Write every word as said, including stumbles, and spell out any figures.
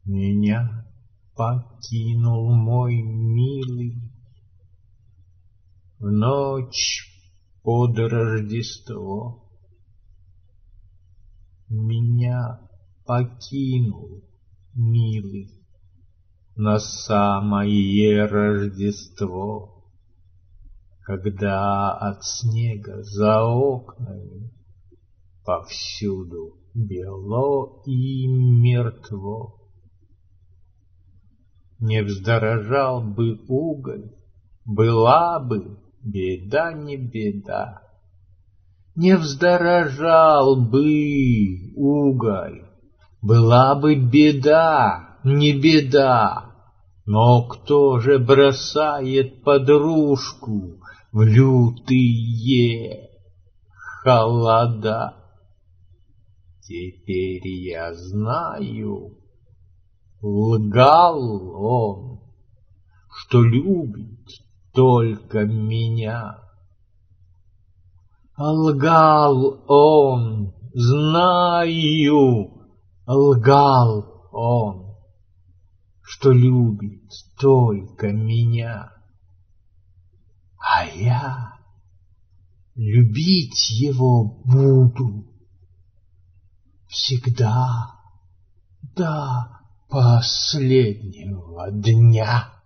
Меня покинул мой милый в ночь под Рождество. Меня покинул милый на самое Рождество, когда от снега за окнами повсюду бело и мертво. Не вздорожал бы уголь, была бы беда не беда. Не вздорожал бы уголь, была бы беда не беда. Но кто же бросает подружку в лютые холода? Теперь я знаю, лгал он, что любит только меня. Лгал он, знаю, лгал он, что любит только меня. А я любить его буду всегда до последнего дня.